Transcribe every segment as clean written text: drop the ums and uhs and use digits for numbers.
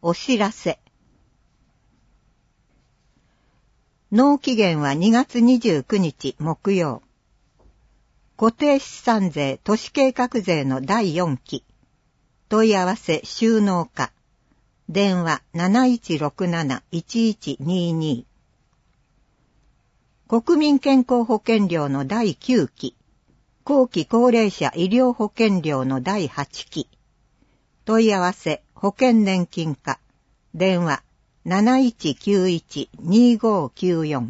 お知らせ。納期限は2月29日木曜。固定資産税都市計画税の第4期。問い合わせ収納課。電話 7167-1122。国民健康保険料の第9期。後期高齢者医療保険料の第8期。問い合わせ保険年金課。電話 7191-2594。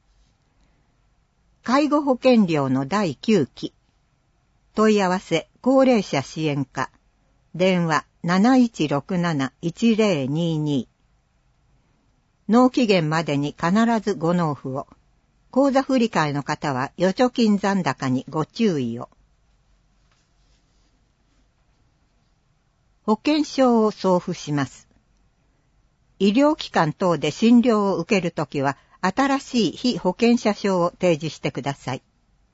介護保険料の第9期。問い合わせ高齢者支援課。電話 7167-1022。納期限までに必ずご納付を。口座振替の方は預貯金残高にご注意を。保険証を送付します。医療機関等で診療を受けるときは、新しい被保険者証を提示してください。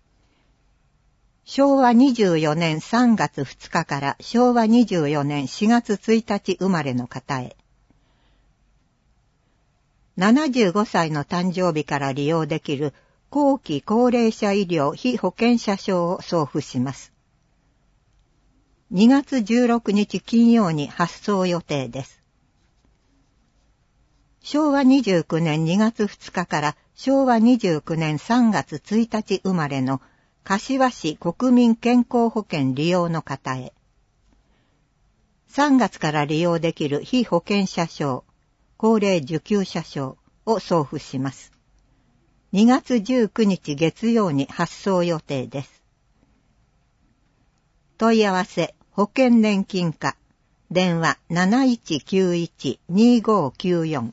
昭和24年3月2日から昭和24年4月1日生まれの方へ。75歳の誕生日から利用できる後期高齢者医療被保険者証を送付します。2月16日金曜に発送予定です。昭和29年2月2日から昭和29年3月1日生まれの柏市国民健康保険利用の方へ。3月から利用できる被保険者証、高齢受給者証を送付します。2月19日月曜に発送予定です。問い合わせ保険年金課。電話 7191-2594。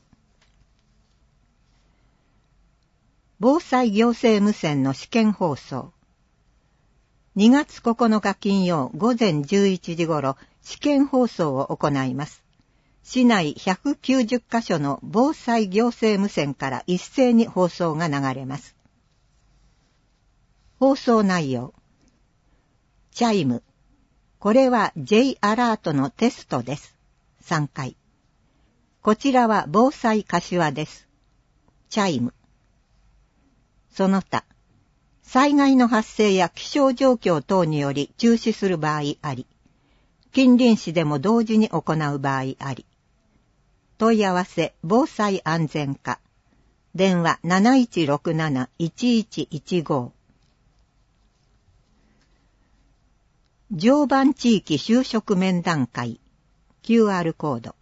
防災行政無線の試験放送。2月9日金曜午前11時頃、試験放送を行います。市内190カ所の防災行政無線から一斉に放送が流れます。放送内容。チャイム。これは J アラートのテストです。3回。こちらは防災柏です。チャイム。その他。災害の発生や気象状況等により中止する場合あり、近隣市でも同時に行う場合あり、問い合わせ防災安全課、電話 7167-1115。常磐地域就職面談会、QR コード。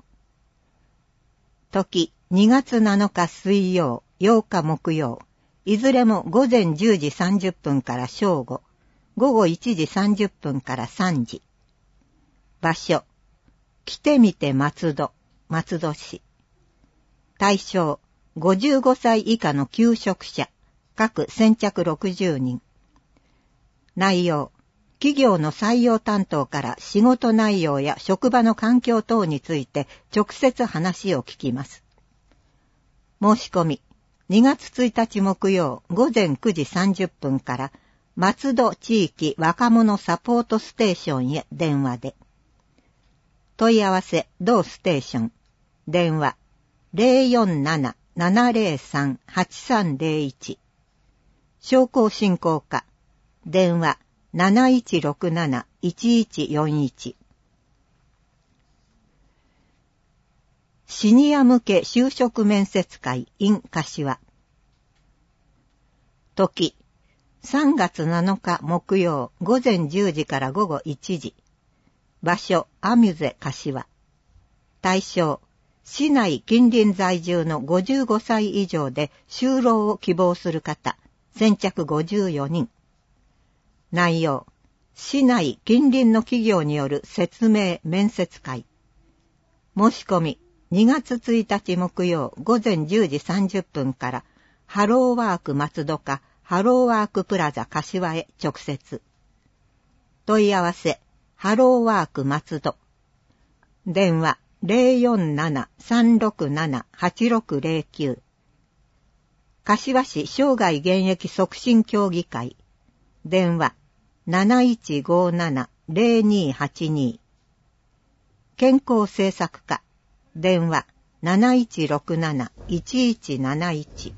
時、2月7日水曜、8日木曜、いずれも午前10時30分から正午、午後1時30分から3時。場所、来てみて松戸、松戸市。対象、55歳以下の求職者、各先着60人。内容、企業の採用担当から仕事内容や職場の環境等について直接話を聞きます。申し込み、2月1日木曜午前9時30分から松戸地域若者サポートステーションへ電話で。問い合わせ同ステーション。電話 047-703-8301。商工振興課。電話7167-1141。シニア向け就職面接会 in 柏。時、3月7日木曜午前10時から午後1時。場所、アミュゼ柏。対象、市内近隣在住の55歳以上で就労を希望する方、先着54人。内容、市内近隣の企業による説明面接会。申し込み、2月1日木曜午前10時30分からハローワーク松戸かハローワークプラザ柏へ直接。問い合わせ、ハローワーク松戸。電話 047-367-8609。柏市生涯現役促進協議会。電話7157-0282。健康政策課。 電話 7167-1171。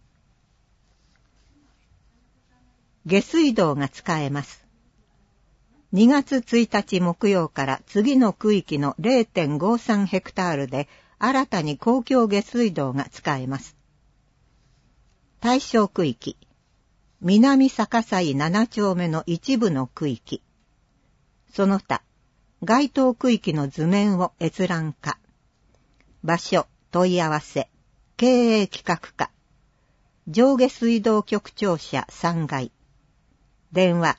下水道が使えます。2月1日木曜から次の区域の 0.53 ヘクタールで新たに公共下水道が使えます。対象区域、南逆西7丁目の一部の区域。その他、該当区域の図面を閲覧か。場所、問い合わせ、経営企画課。上下水道局庁舎3階。電話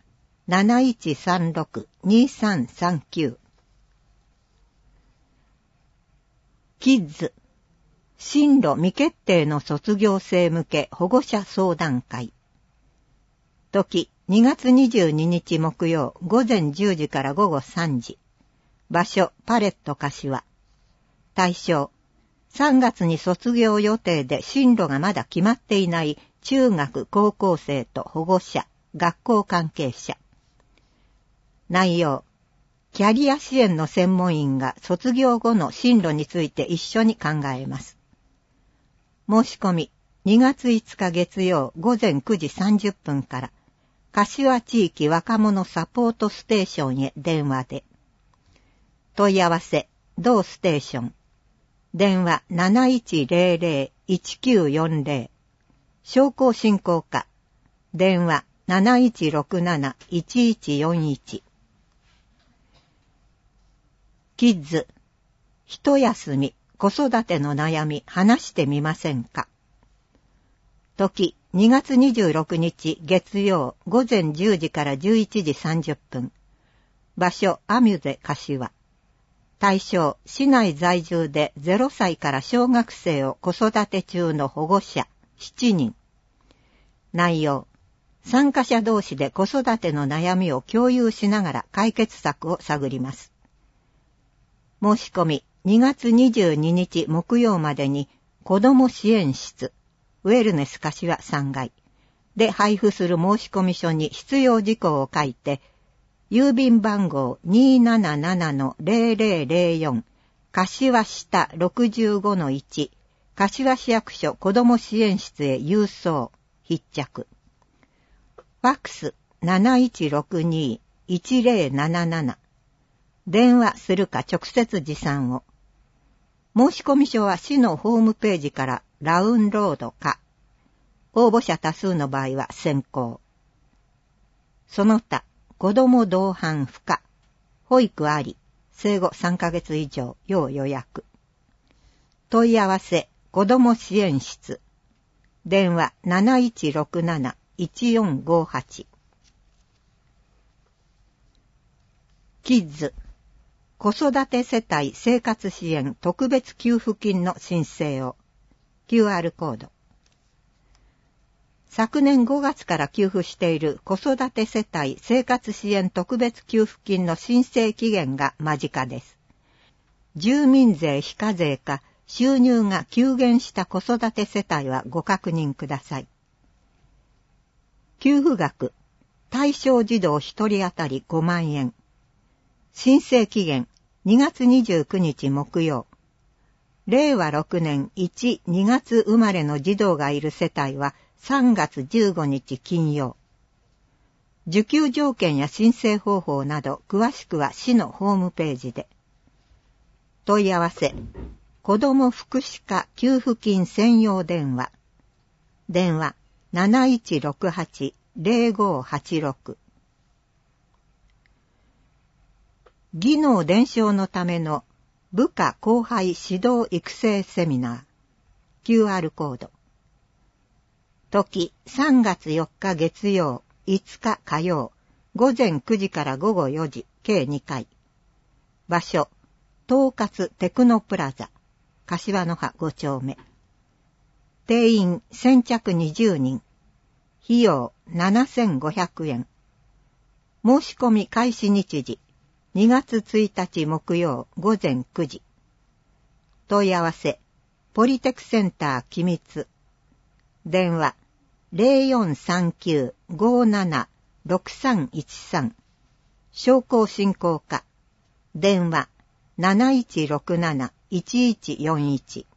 7136-2339。キッズ、進路未決定の卒業生向け保護者相談会。時、2月22日木曜午前10時から午後3時。場所、パレット柏。対象、3月に卒業予定で進路がまだ決まっていない中学高校生と保護者、学校関係者。内容、キャリア支援の専門員が卒業後の進路について一緒に考えます。申し込み、2月5日月曜午前9時30分から、柏地域若者サポートステーションへ電話で。問い合わせ、同ステーション。電話 7100-1940。商工振興課。電話 7167-1141。キッズ、一休み、子育ての悩み、話してみませんか。時、2月26日月曜午前10時から11時30分。場所、アミュゼ柏。対象、市内在住で0歳から小学生を子育て中の保護者7人。内容、参加者同士で子育ての悩みを共有しながら解決策を探ります。申し込み、2月22日木曜までに子ども支援室、ウェルネス柏3階で配布する申し込み書に必要事項を書いて、郵便番号 277-0004 柏下 65-1 柏市役所子ども支援室へ郵送必着。ファックス 7162-1077。電話するか直接持参を。申し込み書は市のホームページからダウンロードか。応募者多数の場合は先行。その他、子ども同伴不可。保育あり。生後3ヶ月以上、要予約。問い合わせ、子ども支援室。電話 7167-1458。キッズ。子育て世帯生活支援特別給付金の申請を。QR コード。昨年5月から給付している子育て世帯生活支援特別給付金の申請期限が間近です。住民税非課税か収入が急減した子育て世帯はご確認ください。給付額、対象児童1人当たり5万円。申請期限2月29日木曜。令和6年1、2月生まれの児童がいる世帯は3月15日金曜。受給条件や申請方法など詳しくは市のホームページで。問い合わせ、子ども福祉課給付金専用電話。電話 7168-0586。技能伝承のための部下後輩指導育成セミナー。QR コード。時3月4日月曜、5日火曜、午前9時から午後4時、計2回。場所、東葛テクノプラザ、柏の葉5丁目。定員先着20人。費用7500円。申し込み開始日時、2月1日木曜午前9時。問い合わせ、ポリテクセンター君津。電話、0439-57-6313。商工振興課。電話、7167-1141。 1141。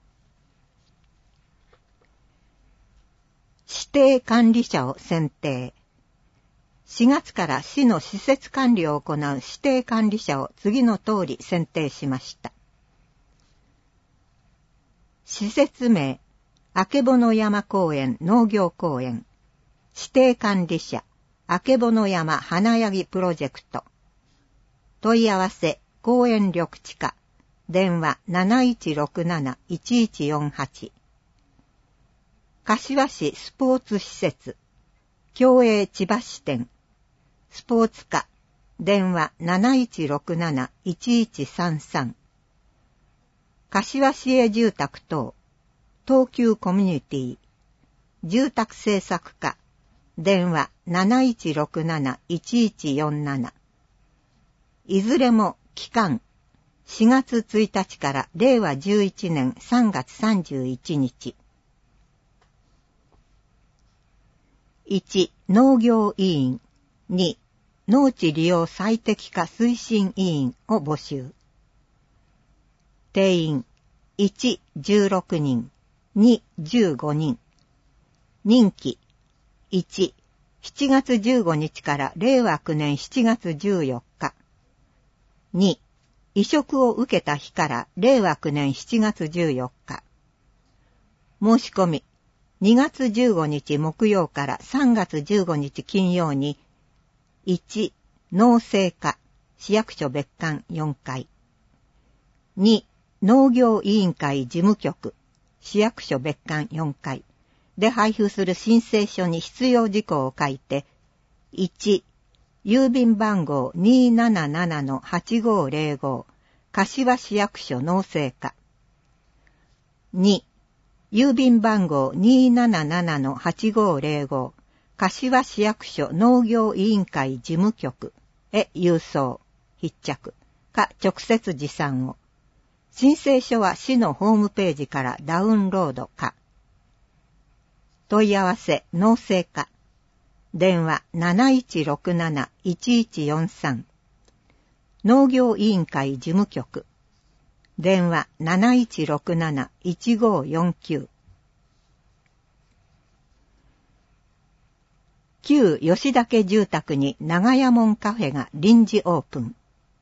指定管理者を選定。4月から市の施設管理を行う指定管理者を次の通り選定しました。施設名、あけぼの山公園農業公園。指定管理者、あけぼの山花ヤギプロジェクト。問い合わせ、公園緑地課。電話 7167-1148。柏市スポーツ施設。共栄千葉支店。スポーツ課。電話 7167-1133。柏市営住宅等。東急コミュニティ。住宅政策課。電話 7167-1147。いずれも期間4月1日から令和11年3月31日。1、農業委員。2、農地利用最適化推進委員を募集。定員1、16人。2、15人。任期1、7月15日から令和9年7月14日。2、委嘱を受けた日から令和9年7月14日。申し込み、2月15日木曜から3月15日金曜に、1、農政課、市役所別館4階。2、農業委員会事務局、市役所別館4階で配布する申請書に必要事項を書いて、1、郵便番号 277-8505 柏市役所農政課。2、郵便番号 277-8505 柏市役所農業委員会事務局へ郵送、必着か直接持参を。申請書は市のホームページからダウンロードか。問い合わせ農政課。電話 7167-1143。農業委員会事務局。電話 7167-1549。旧吉岳住宅に長屋門カフェが臨時オープン。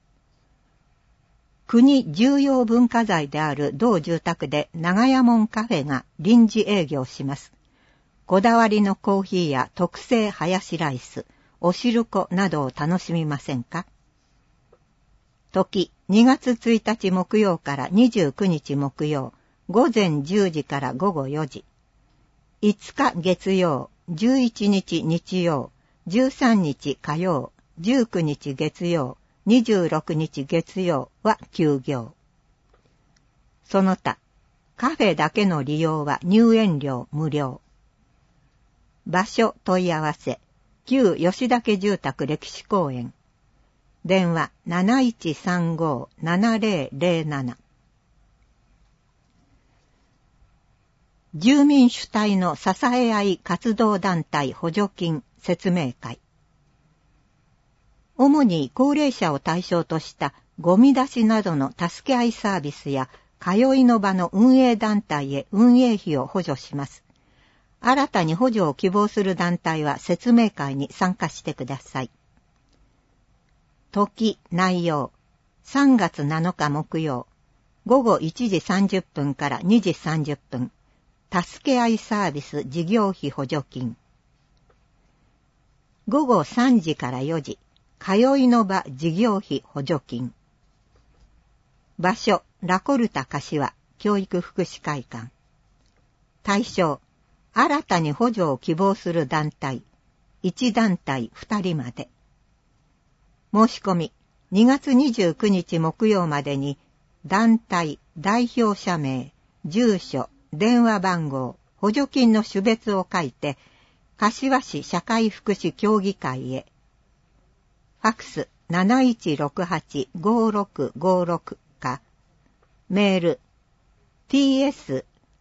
国重要文化財である同住宅で長屋門カフェが臨時営業します。こだわりのコーヒーや特製ハヤシライス、おしるこなどを楽しみませんか？時、2月1日木曜から29日木曜、午前10時から午後4時。5日月曜、11日日曜、13日火曜、19日月曜、26日月曜は休業。その他、カフェだけの利用は入園料無料。場所問い合わせ、旧吉岳住宅歴史公園。電話 7135-7007。住民主体の支え合い活動団体補助金説明会。主に高齢者を対象としたゴミ出しなどの助け合いサービスや通いの場の運営団体へ運営費を補助します。新たに補助を希望する団体は説明会に参加してください。時、内容。3月7日木曜、午後1時30分から2時30分。助け合いサービス事業費補助金。午後3時から4時、通いの場事業費補助金。場所、ラコルタ柏教育福祉会館。対象、新たに補助を希望する団体、1団体2人まで。申し込み、2月29日木曜までに、団体、代表者名、住所、電話番号、補助金の種別を書いて、柏市社会福祉協議会へ。ファクス 7168-5656 か、メール、ts-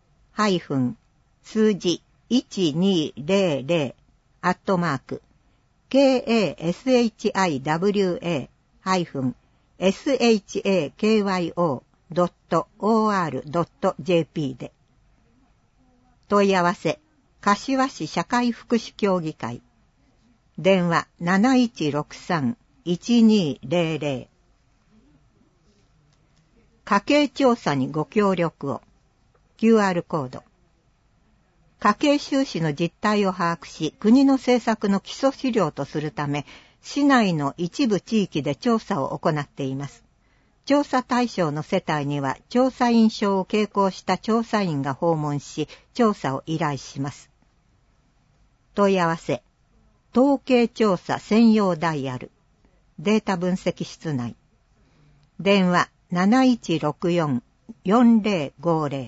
数字1200 @kashiwa-shakyo .or.jp で。問い合わせ、柏市社会福祉協議会。電話 7163-1200。家計調査にご協力を。QR コード。家計収支の実態を把握し、国の政策の基礎資料とするため、市内の一部地域で調査を行っています。調査対象の世帯には、調査員証を携行した調査員が訪問し、調査を依頼します。問い合わせ、統計調査専用ダイヤル、データ分析室内。電話7164-4050。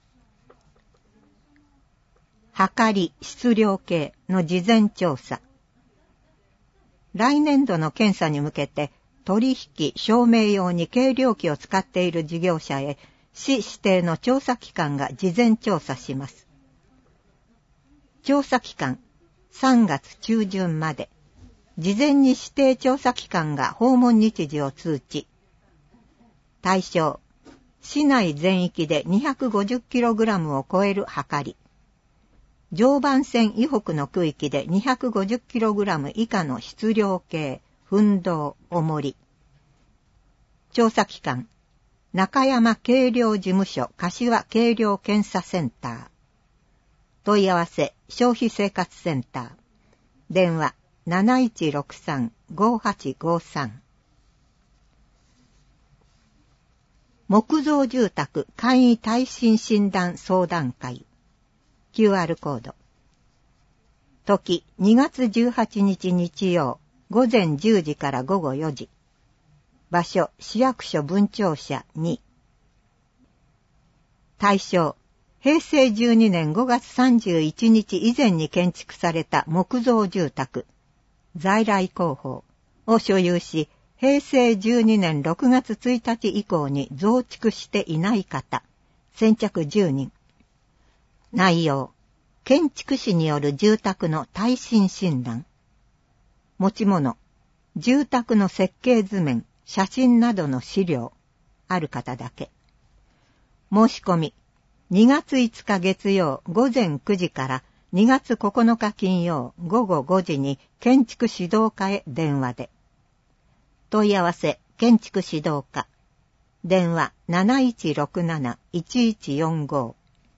はかり質量計の事前調査。来年度の検査に向けて取引証明用に計量器を使っている事業者へ市指定の調査機関が事前調査します。調査期間3月中旬まで。事前に指定調査機関が訪問日時を通知。対象、市内全域で 250kg を超えるはかり。常磐線以北の区域で 250kg 以下の質量計、分銅、重り。調査機関、中山計量事務所柏計量検査センター。問い合わせ、消費生活センター。電話、7163-5853。木造住宅簡易耐震診断相談会。QR コード。時、2月18日日曜、午前10時から午後4時。場所、市役所分庁舎2。対象、平成12年5月31日以前に建築された木造住宅、在来工法を所有し、平成12年6月1日以降に増築していない方、先着10人。内容、建築士による住宅の耐震診断。持ち物、住宅の設計図面、写真などの資料、ある方だけ。申し込み、2月5日月曜午前9時から2月9日金曜午後5時に建築指導課へ電話で。問い合わせ、建築指導課。電話 7167-1145。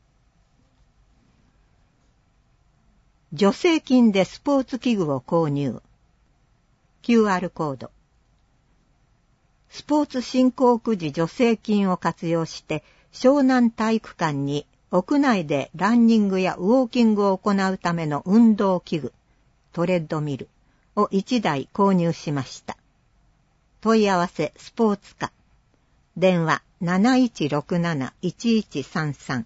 助成金でスポーツ器具を購入。QR コード。スポーツ振興区時助成金を活用して、湘南体育館に屋内でランニングやウォーキングを行うための運動器具、トレッドミルを1台購入しました。問い合わせスポーツ課。電話 7167-1133。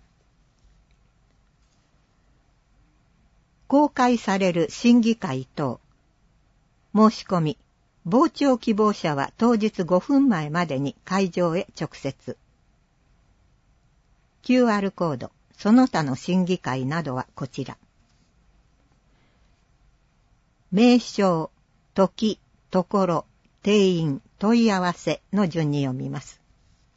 公開される審議会等。申し込み。傍聴希望者は当日5分前までに会場へ直接。QR コード、その他の審議会などはこちら。名称、時、ところ、定員、問い合わせの順に読みます。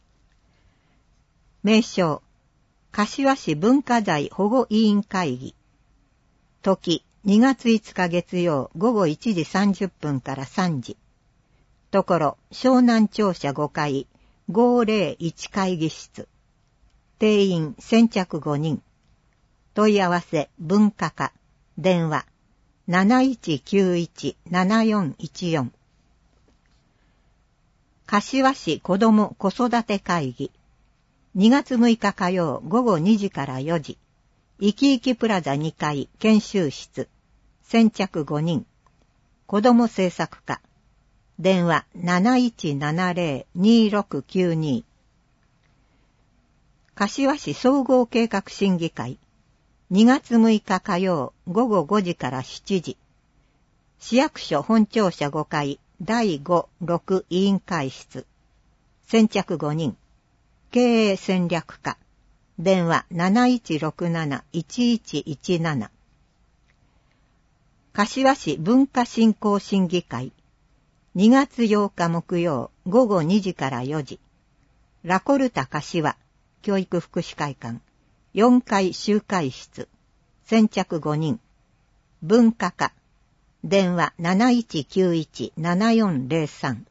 名称、柏市文化財保護委員会議。時、2月5日月曜午後1時30分から3時。ところ、湘南庁舎5階、501会議室。定員先着5人。問い合わせ文化課。電話 7191-7414。柏市子ども子育て会議。2月6日火曜午後2時から4時。いきいきプラザ2階研修室。先着5人。子ども政策課。電話 7170-2692。柏市総合計画審議会。2月6日火曜午後5時から7時。市役所本庁舎5階第5、6委員会室。先着5人。経営戦略課。電話 7167-1117。柏市文化振興審議会。2月8日木曜午後2時から4時。 ラコルタ柏教育福祉会館4階集会室先着5人文化課電話 7191-7403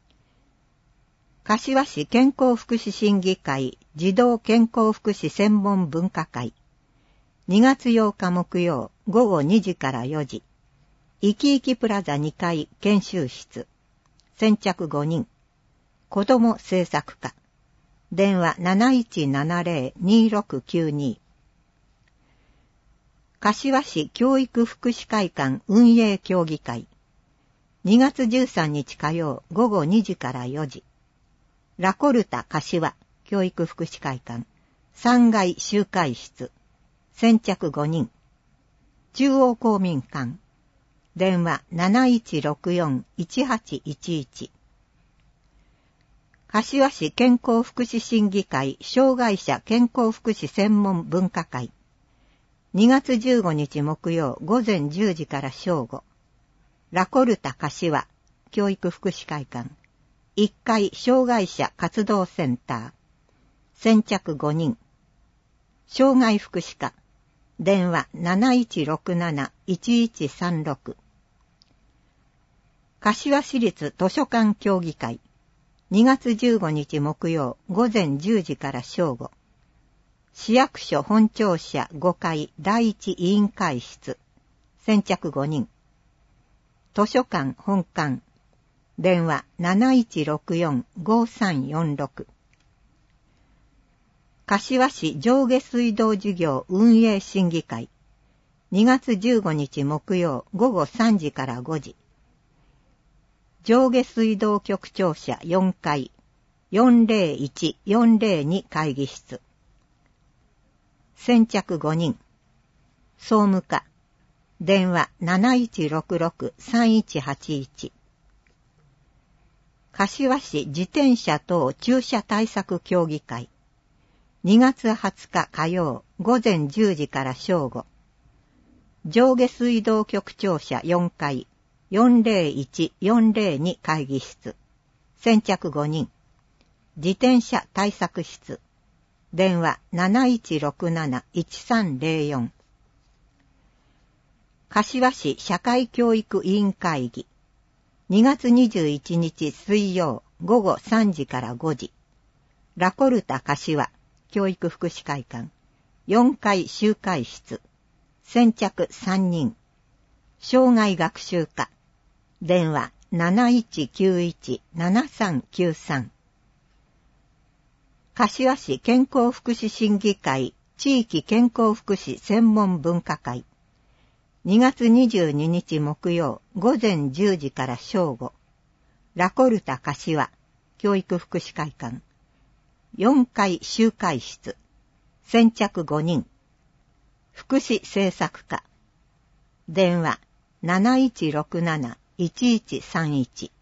柏市健康福祉審議会児童健康福祉専門文化会2月8日木曜午後2時から4時いきいきプラザ2階研修室先着5人子ども政策課電話 7170-2692 柏市教育福祉会館運営協議会2月13日火曜午後2時から4時ラコルタ柏教育福祉会館3階集会室先着5人中央公民館電話 7164-1811 柏市健康福祉審議会障害者健康福祉専門文化会2月15日木曜午前10時から正午ラコルタ柏教育福祉会館1階障害者活動センター先着5人障害福祉課電話 7167-1136 柏市立図書館協議会2月15日木曜午前10時から正午市役所本庁舎5階第一委員会室先着5人図書館本館電話 7164-5346 柏市上下水道事業運営審議会2月15日木曜午後3時から5時上下水道局庁舎4階 401-402 会議室先着5人総務課電話 7166-3181 柏市自転車等駐車対策協議会2月20日火曜午前10時から正午上下水道局庁舎4階 401-402 会議室先着5人自転車対策室電話 7167-1304 柏市社会教育委員会議2月21日水曜午後3時から5時ラコルタ柏教育福祉会館4階集会室先着3人障害学習課電話 7191-7393 柏市健康福祉審議会地域健康福祉専門文化会2月22日木曜午前10時から正午ラコルタ柏教育福祉会館4階集会室先着5人福祉政策課電話 7167-1131